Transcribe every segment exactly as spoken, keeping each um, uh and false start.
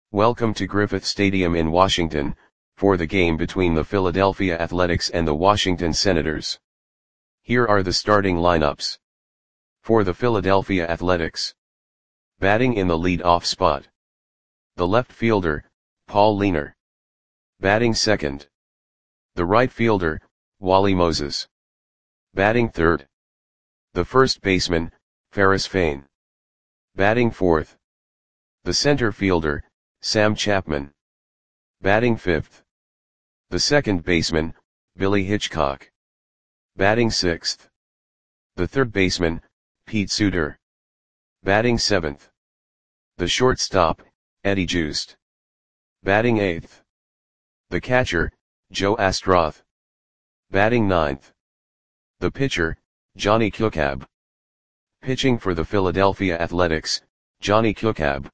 Welcome to Griffith Stadium in Washington, for the game between the Philadelphia Athletics and the Washington Senators. Here are the starting lineups. For the Philadelphia Athletics. Batting in the lead-off spot. The left fielder, Paul Lehner. Batting second. The right fielder, Wally Moses. Batting third. The first baseman, Ferris Fain. Batting fourth. The center fielder, Sam Chapman. Batting fifth. The second baseman, Billy Hitchcock. Batting sixth. The third baseman, Pete Suter. Batting seventh. The shortstop, Eddie Joost. Batting eighth. The catcher, Joe Astroth. Batting ninth. The pitcher, Johnny Kukab. Pitching for the Philadelphia Athletics, Johnny Kukab.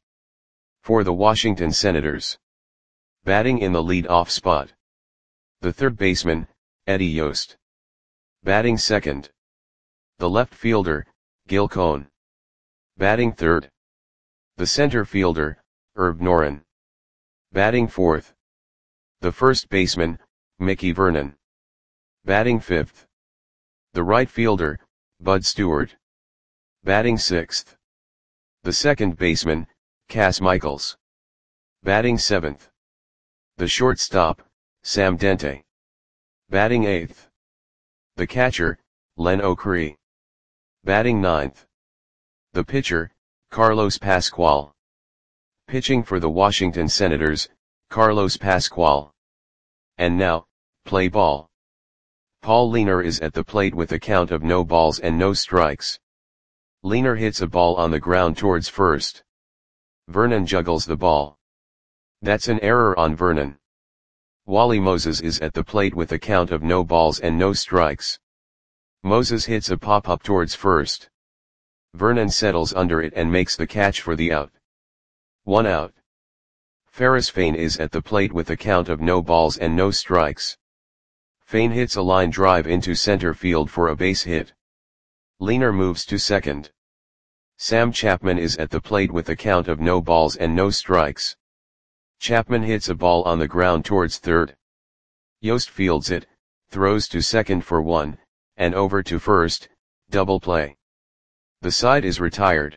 For the Washington Senators. Batting in the lead-off spot. The third baseman, Eddie Yost. Batting second. The left fielder, Gil Cohn. Batting third. The center fielder, Herb Noren. Batting fourth. The first baseman, Mickey Vernon. Batting fifth. The right fielder, Bud Stewart. Batting sixth. The second baseman, Cass Michaels. Batting seventh. The shortstop, Sam Dente. Batting eighth. The catcher, Len O'Cree. Batting ninth. The pitcher, Carlos Pascual. Pitching for the Washington Senators, Carlos Pascual. And now, play ball. Paul Lehner is at the plate with a count of no balls and no strikes. Lehner hits a ball on the ground towards first. Vernon juggles the ball. That's an error on Vernon. Wally Moses is at the plate with a count of no balls and no strikes. Moses hits a pop-up towards first. Vernon settles under it and makes the catch for the out. One out. Ferris Fain is at the plate with a count of no balls and no strikes. Fain hits a line drive into center field for a base hit. Lehner moves to second. Sam Chapman is at the plate with a count of no balls and no strikes. Chapman hits a ball on the ground towards third. Yost fields it, throws to second for one, and over to first, double play. The side is retired.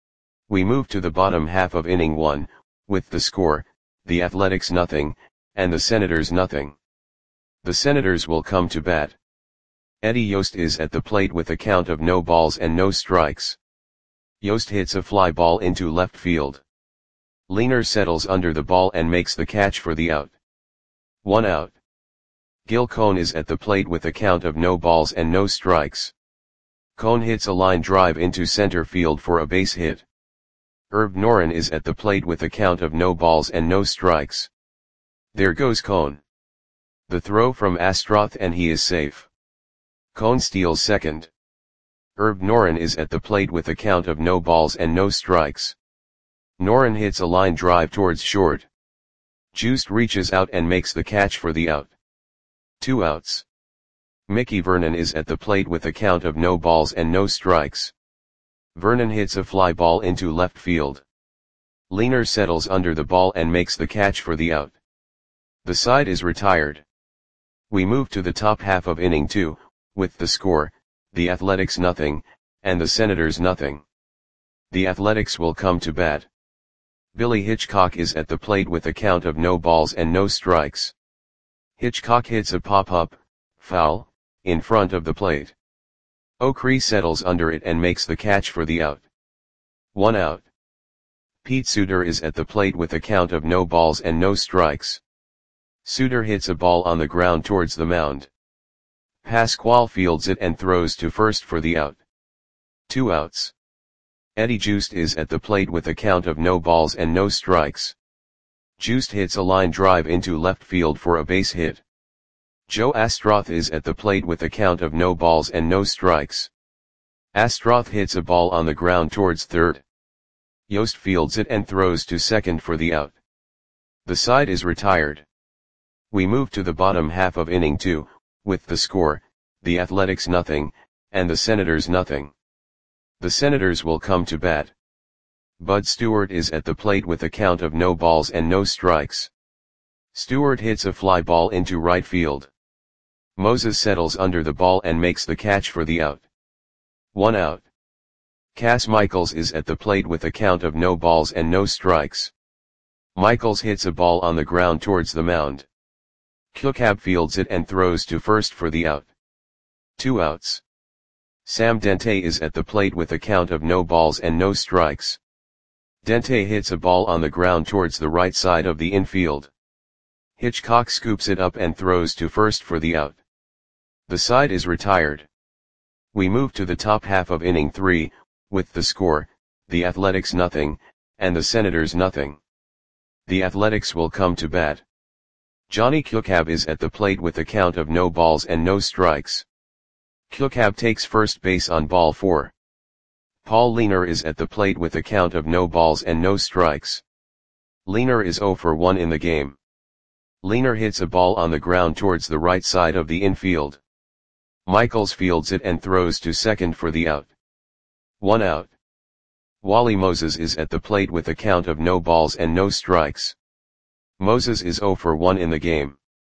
We move to the bottom half of inning one, with the score, the Athletics nothing, and the Senators nothing. The Senators will come to bat. Eddie Yost is at the plate with a count of no balls and no strikes. Yost hits a fly ball into left field. Lehner settles under the ball and makes the catch for the out. One out. Gil Cohn is at the plate with a count of no balls and no strikes. Cohn hits a line drive into center field for a base hit. Herb Noren is at the plate with a count of no balls and no strikes. There goes Cohn. The throw from Astroth and he is safe. Cohn steals second. Herb Noren is at the plate with a count of no balls and no strikes. Noren hits a line drive towards short. Joost reaches out and makes the catch for the out. Two outs. Mickey Vernon is at the plate with a count of no balls and no strikes. Vernon hits a fly ball into left field. Lehner settles under the ball and makes the catch for the out. The side is retired. We move to the top half of inning two, with the score, the Athletics nothing, and the Senators nothing. The Athletics will come to bat. Billy Hitchcock is at the plate with a count of no balls and no strikes. Hitchcock hits a pop-up, foul, in front of the plate. O'Cree settles under it and makes the catch for the out. One out. Pete Suter is at the plate with a count of no balls and no strikes. Suter hits a ball on the ground towards the mound. Pascual fields it and throws to first for the out. Two outs. Eddie Joost is at the plate with a count of no balls and no strikes. Joost hits a line drive into left field for a base hit. Joe Astroth is at the plate with a count of no balls and no strikes. Astroth hits a ball on the ground towards third. Yost fields it and throws to second for the out. The side is retired. We move to the bottom half of inning two, with the score, the Athletics nothing, and the Senators nothing. The Senators will come to bat. Bud Stewart is at the plate with a count of no balls and no strikes. Stewart hits a fly ball into right field. Moses settles under the ball and makes the catch for the out. One out. Cass Michaels is at the plate with a count of no balls and no strikes. Michaels hits a ball on the ground towards the mound. Clickhab fields it and throws to first for the out. Two outs. Sam Dente is at the plate with a count of no balls and no strikes. Dente hits a ball on the ground towards the right side of the infield. Hitchcock scoops it up and throws to first for the out. The side is retired. We move to the top half of inning three, with the score, the Athletics nothing, and the Senators nothing. The Athletics will come to bat. Johnny Clickhab is at the plate with a count of no balls and no strikes. Clickhab takes first base on ball four. Paul Leaner is at the plate with a count of no balls and no strikes. Leaner is oh for one in the game. Leaner hits a ball on the ground towards the right side of the infield. Michaels fields it and throws to second for the out. One out. Wally Moses is at the plate with a count of no balls and no strikes. Moses is oh for one in the game.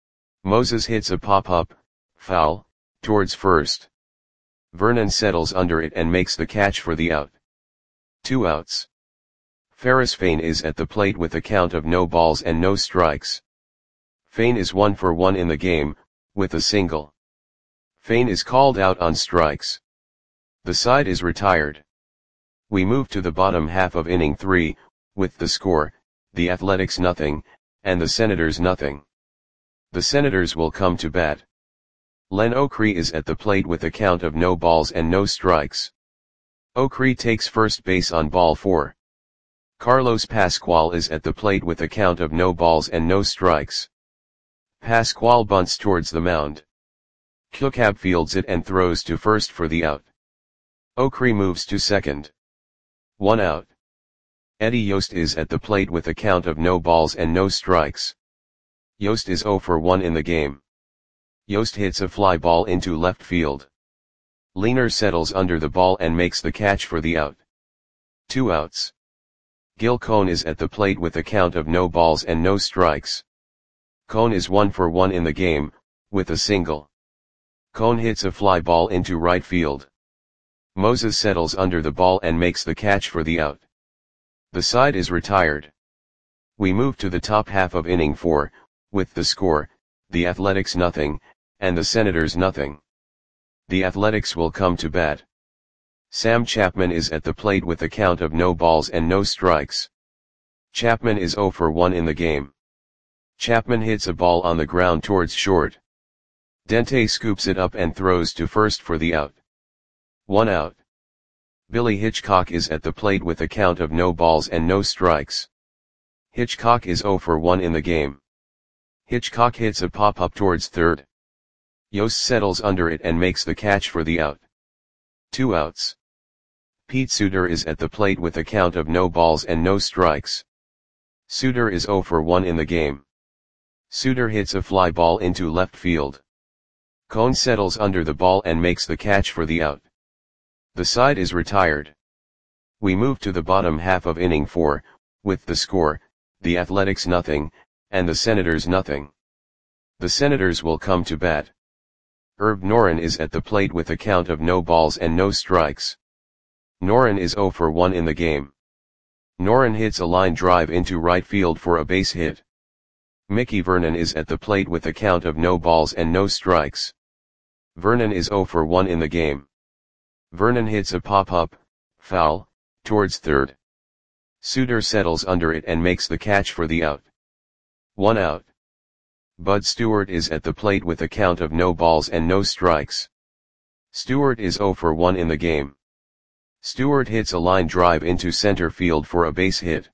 Moses hits a pop-up, foul, towards first. Vernon settles under it and makes the catch for the out. Two outs. Ferris Fain is at the plate with a count of no balls and no strikes. Fain is one for one in the game, with a single. Fain is called out on strikes. The side is retired. We move to the bottom half of inning three, with the score, the Athletics nothing, and the Senators nothing. The Senators will come to bat. Len Ocree is at the plate with a count of no balls and no strikes. Ocree takes first base on ball four. Carlos Pascual is at the plate with a count of no balls and no strikes. Pascual bunts towards the mound. Clickhab fields it and throws to first for the out. Ocree moves to second. One out. Eddie Yost is at the plate with a count of no balls and no strikes. Yost is oh for one in the game. Yost hits a fly ball into left field. Leaner settles under the ball and makes the catch for the out. Two outs. Gil Cohn is at the plate with a count of no balls and no strikes. Cohn is one for one in the game, with a single. Cohn hits a fly ball into right field. Moses settles under the ball and makes the catch for the out. The side is retired. We move to the top half of inning four, with the score, the Athletics nothing, and the Senators nothing. The Athletics will come to bat. Sam Chapman is at the plate with a count of no balls and no strikes. Chapman is oh for one in the game. Chapman hits a ball on the ground towards short. Dente scoops it up and throws to first for the out. One out. Billy Hitchcock is at the plate with a count of no balls and no strikes. Hitchcock is oh for one in the game. Hitchcock hits a pop-up towards third. Yost settles under it and makes the catch for the out. Two outs. Pete Suter is at the plate with a count of no balls and no strikes. Suter is oh for one in the game. Suter hits a fly ball into left field. Cohn settles under the ball and makes the catch for the out. The side is retired. We move to the bottom half of inning four, with the score, the Athletics nothing, and the Senators nothing. The Senators will come to bat. Herb Noren is at the plate with a count of no balls and no strikes. Noren is oh for one in the game. Noren hits a line drive into right field for a base hit. Mickey Vernon is at the plate with a count of no balls and no strikes. Vernon is oh for one in the game. Vernon hits a pop-up, foul, towards third. Suter settles under it and makes the catch for the out. One out. Bud Stewart is at the plate with a count of no balls and no strikes. Stewart is oh for one in the game. Stewart hits a line drive into center field for a base hit.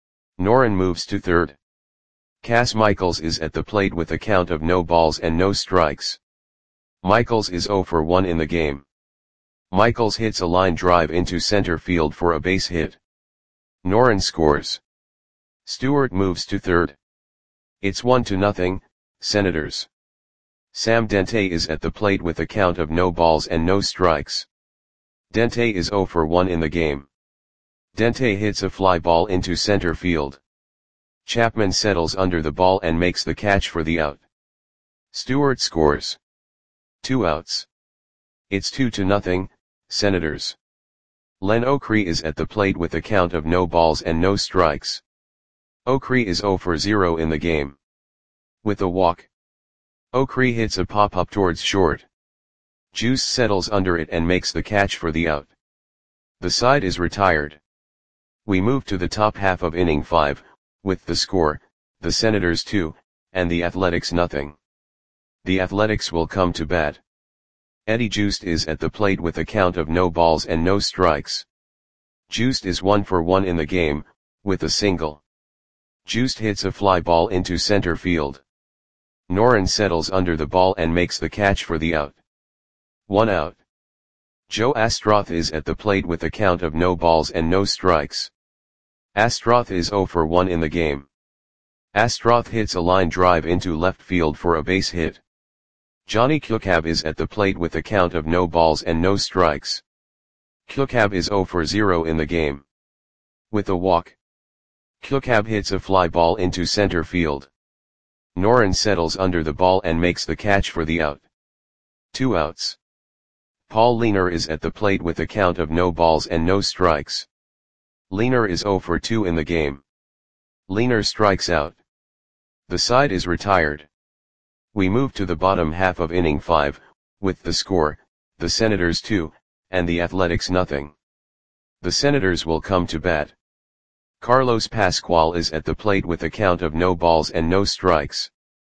Noren moves to third. Cass Michaels is at the plate with a count of no balls and no strikes. Michaels is oh for one in the game. Michaels hits a line drive into center field for a base hit. Noren scores. Stewart moves to third. It's one to nothing, Senators. Sam Dente is at the plate with a count of no balls and no strikes. Dente is oh for one in the game. Dente hits a fly ball into center field. Chapman settles under the ball and makes the catch for the out. Stewart scores. Two outs. It's two to nothing, Senators. Len Ockrey is at the plate with a count of no balls and no strikes. Ockrey is zero for zero in the game. With a walk, Ockrey hits a pop-up towards short. Juice settles under it and makes the catch for the out. The side is retired. We move to the top half of inning five, with the score, the Senators two, and the Athletics nothing. The Athletics will come to bat. Eddie Joost is at the plate with a count of no balls and no strikes. Joost is one for one in the game, with a single. Joost hits a fly ball into center field. Noren settles under the ball and makes the catch for the out. One out. Joe Astroth is at the plate with a count of no balls and no strikes. Astroth is zero for one in the game. Astroth hits a line drive into left field for a base hit. Johnny Cukab is at the plate with a count of no balls and no strikes. Cukab is zero for zero in the game. With a walk, Cukab hits a fly ball into center field. Noren settles under the ball and makes the catch for the out. Two outs. Paul Leaner is at the plate with a count of no balls and no strikes. Leaner is zero for two in the game. Leaner strikes out. The side is retired. We move to the bottom half of inning five, with the score, the Senators two, and the Athletics nothing. The Senators will come to bat. Carlos Pascual is at the plate with a count of no balls and no strikes.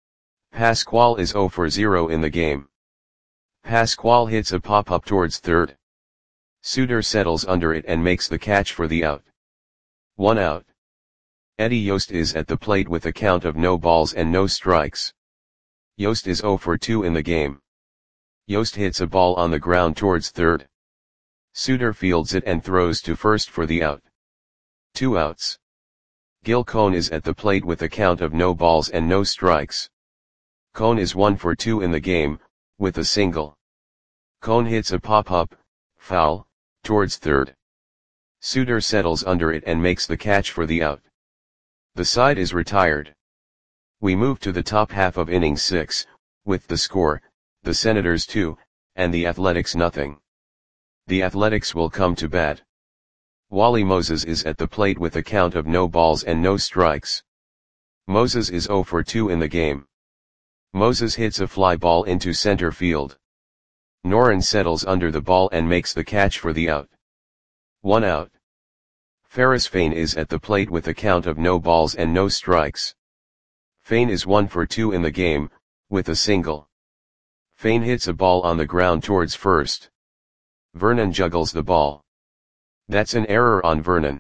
Pascual is zero for zero in the game. Pascual hits a pop-up towards third. Suter settles under it and makes the catch for the out. One out. Eddie Yost is at the plate with a count of no balls and no strikes. Yost is zero for two in the game. Yost hits a ball on the ground towards third. Suter fields it and throws to first for the out. Two outs. Gil Cohn is at the plate with a count of no balls and no strikes. Cohn is one for two in the game, with a single. Cohn hits a pop-up, foul, towards third. Suter settles under it and makes the catch for the out. The side is retired. We move to the top half of inning six, with the score, the Senators two, and the Athletics nothing. The Athletics will come to bat. Wally Moses is at the plate with a count of no balls and no strikes. Moses is zero for two in the game. Moses hits a fly ball into center field. Noren settles under the ball and makes the catch for the out. One out. Ferris Fain is at the plate with a count of no balls and no strikes. Fain is one for two in the game, with a single. Fain hits a ball on the ground towards first. Vernon juggles the ball. That's an error on Vernon.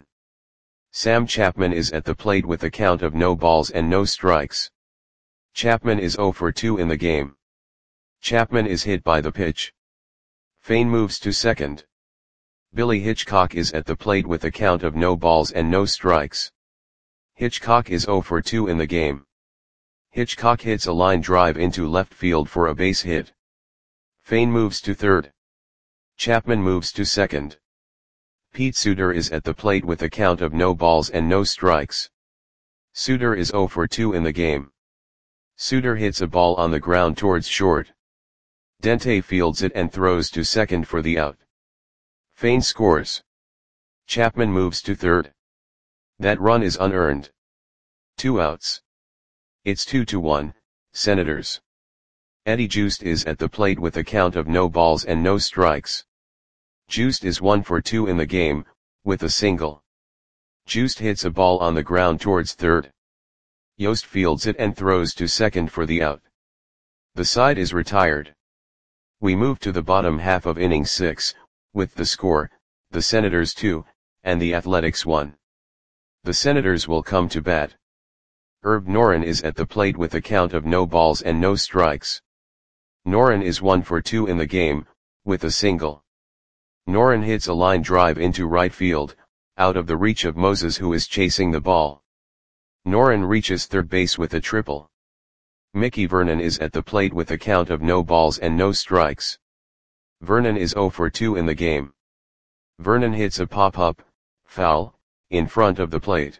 Sam Chapman is at the plate with a count of no balls and no strikes. Chapman is zero for two in the game. Chapman is hit by the pitch. Fain moves to second. Billy Hitchcock is at the plate with a count of no balls and no strikes. Hitchcock is zero for two in the game. Hitchcock hits a line drive into left field for a base hit. Fain moves to third. Chapman moves to second. Pete Suter is at the plate with a count of no balls and no strikes. Suter is zero for two in the game. Suter hits a ball on the ground towards short. Dente fields it and throws to second for the out. Fain scores. Chapman moves to third. That run is unearned. Two outs. It's two to one, Senators. Eddie Joost is at the plate with a count of no balls and no strikes. Joost is one for two in the game, with a single. Joost hits a ball on the ground towards third. Yost fields it and throws to second for the out. The side is retired. We move to the bottom half of inning six, with the score, the Senators two, and the Athletics one. The Senators will come to bat. Herb Noren is at the plate with a count of no balls and no strikes. Noren is one for two in the game, with a single. Noren hits a line drive into right field, out of the reach of Moses, who is chasing the ball. Noren reaches third base with a triple. Mickey Vernon is at the plate with a count of no balls and no strikes. Vernon is zero for two in the game. Vernon hits a pop-up, foul, in front of the plate.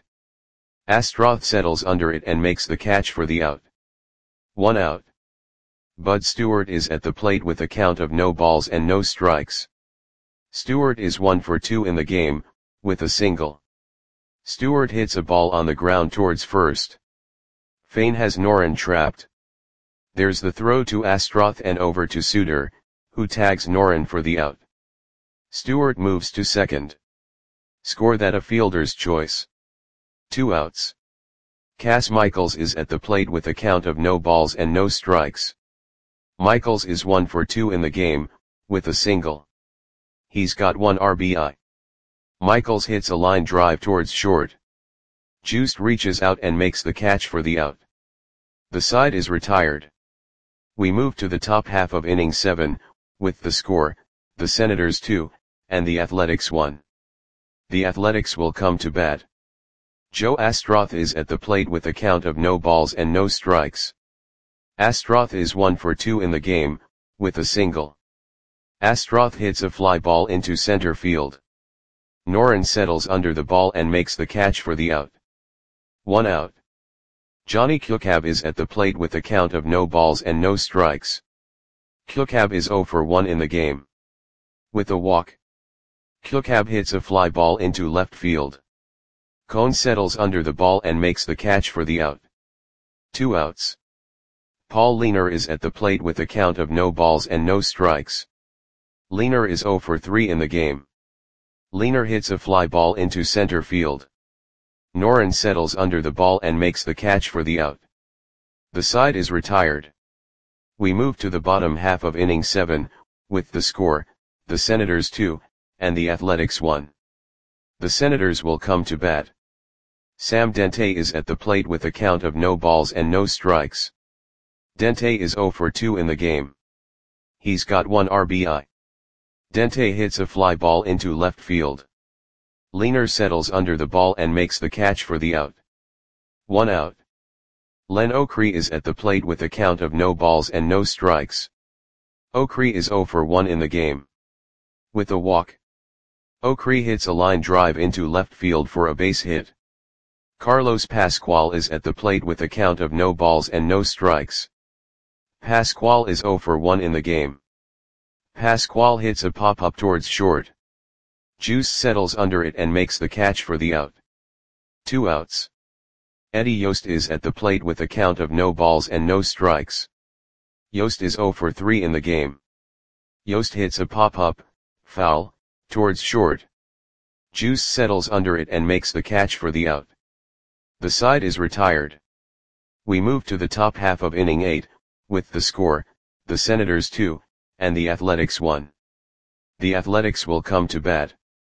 Astroth settles under it and makes the catch for the out. One out. Bud Stewart is at the plate with a count of no balls and no strikes. Stewart is one for two in the game, with a single. Stewart hits a ball on the ground towards first. Fane has Noren trapped. There's the throw to Astroth and over to Suter, who tags Noren for the out. Stewart moves to second. Score that a fielder's choice. Two outs. Cass Michaels is at the plate with a count of no balls and no strikes. Michaels is one for two in the game, with a single. He's got one R B I. Michaels hits a line drive towards short. Juiced reaches out and makes the catch for the out. The side is retired. We move to the top half of inning seven, with the score, the Senators two, and the Athletics one. The Athletics will come to bat. Joe Astroth is at the plate with a count of no balls and no strikes. Astroth is one for two in the game, with a single. Astroth hits a fly ball into center field. Noren settles under the ball and makes the catch for the out. One out. Johnny Kukab is at the plate with a count of no balls and no strikes. Kukab is zero for one in the game. With a walk. Kukab hits a fly ball into left field. Cone settles under the ball and makes the catch for the out. Two outs. Paul Leaner is at the plate with a count of no balls and no strikes. Leaner is zero for three in the game. Leaner hits a fly ball into center field. Noren settles under the ball and makes the catch for the out. The side is retired. We move to the bottom half of inning seven, with the score, the Senators two, and the Athletics one. The Senators will come to bat. Sam Dente is at the plate with a count of no balls and no strikes. Dente is zero for two in the game. He's got one R B I. Dente hits a fly ball into left field. Leaner settles under the ball and makes the catch for the out. One out. Len Ocree is at the plate with a count of no balls and no strikes. Ocree is zero for one in the game. With a walk. Ocree hits a line drive into left field for a base hit. Carlos Pascual is at the plate with a count of no balls and no strikes. Pascual is zero for one in the game. Pascual hits a pop-up towards short. Juice settles under it and makes the catch for the out. Two outs. Eddie Yost is at the plate with a count of no balls and no strikes. Yost is zero for three in the game. Yost hits a pop-up, foul, towards short. Juice settles under it and makes the catch for the out. The side is retired. We move to the top half of inning eight, with the score, the Senators two, and the Athletics one. The Athletics will come to bat.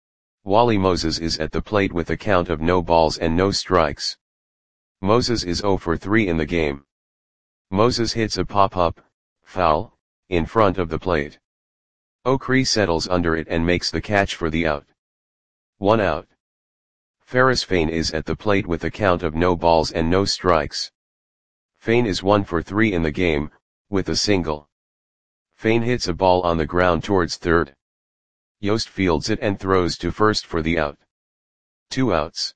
Wally Moses is at the plate with a count of no balls and no strikes. Moses is zero for three in the game. Moses hits a pop-up, foul, in front of the plate. Ocree settles under it and makes the catch for the out. One out. Ferris Fane is at the plate with a count of no balls and no strikes. Fane is one for three in the game, with a single. Fane hits a ball on the ground towards third. Yost fields it and throws to first for the out. Two outs.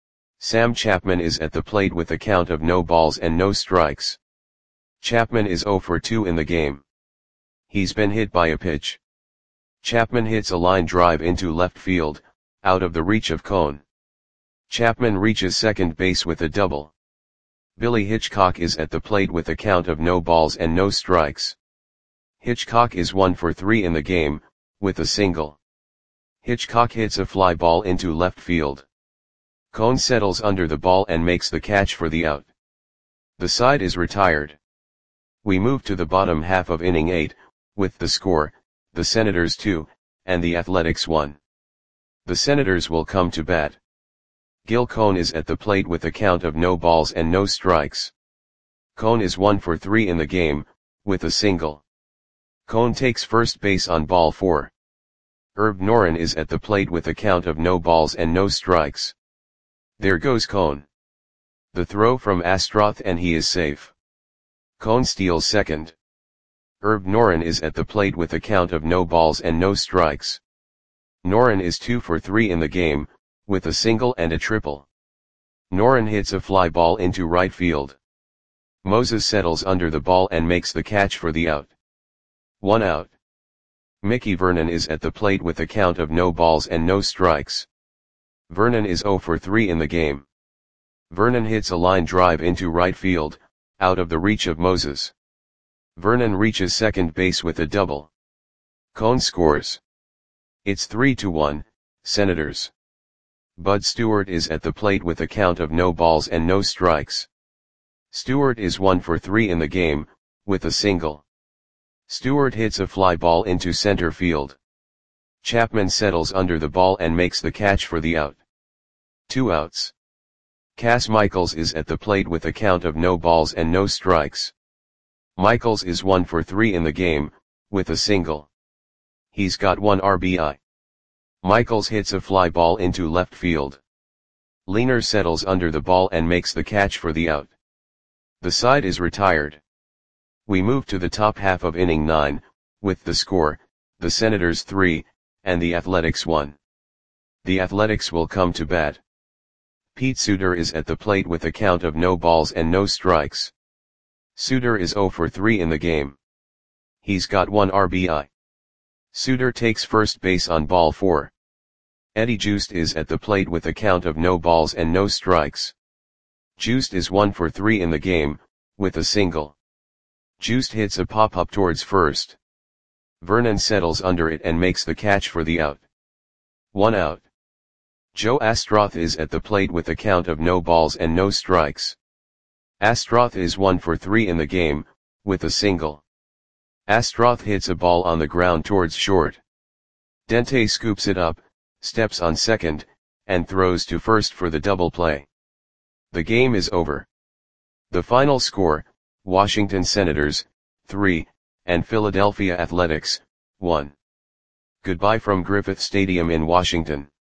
Sam Chapman is at the plate with a count of no balls and no strikes. Chapman is zero for two in the game. He's been hit by a pitch. Chapman hits a line drive into left field, out of the reach of Cone. Chapman reaches second base with a double. Billy Hitchcock is at the plate with a count of no balls and no strikes. Hitchcock is one for three in the game, with a single. Hitchcock hits a fly ball into left field. Cone settles under the ball and makes the catch for the out. The side is retired. We move to the bottom half of inning eight, with the score, the Senators two, and the Athletics one. The Senators will come to bat. Gil Cone is at the plate with a count of no balls and no strikes. Cone is one for three in the game, with a single. Cone takes first base on ball four. Herb Noren is at the plate with a count of no balls and no strikes. There goes Cone. The throw from Astroth and he is safe. Cone steals second. Herb Noren is at the plate with a count of no balls and no strikes. Noren is two for three in the game, with a single and a triple. Noren hits a fly ball into right field. Moses settles under the ball and makes the catch for the out. One out. Mickey Vernon is at the plate with a count of no balls and no strikes. Vernon is zero for three in the game. Vernon hits a line drive into right field, out of the reach of Moses. Vernon reaches second base with a double. Cone scores. It's three to one, Senators. Bud Stewart is at the plate with a count of no balls and no strikes. Stewart is one for three in the game, with a single. Stewart hits a fly ball into center field. Chapman settles under the ball and makes the catch for the out. Two outs. Cass Michaels is at the plate with a count of no balls and no strikes. Michaels is one for three in the game, with a single. He's got one R B I. Michaels hits a fly ball into left field. Leaner settles under the ball and makes the catch for the out. The side is retired. We move to the top half of inning nine, with the score, the Senators three, and the Athletics one. The Athletics will come to bat. Pete Suter is at the plate with a count of no balls and no strikes. Suter is zero for three in the game. He's got one R B I. Suter takes first base on ball four. Eddie Joost is at the plate with a count of no balls and no strikes. Joost is one for three in the game, with a single. Joost hits a pop-up towards first. Vernon settles under it and makes the catch for the out. One out. Joe Astroth is at the plate with a count of no balls and no strikes. Astroth is one for three in the game, with a single. Astroth hits a ball on the ground towards short. Dente scoops it up, steps on second, and throws to first for the double play. The game is over. The final score, Washington Senators, three, and Philadelphia Athletics, one. Goodbye from Griffith Stadium in Washington.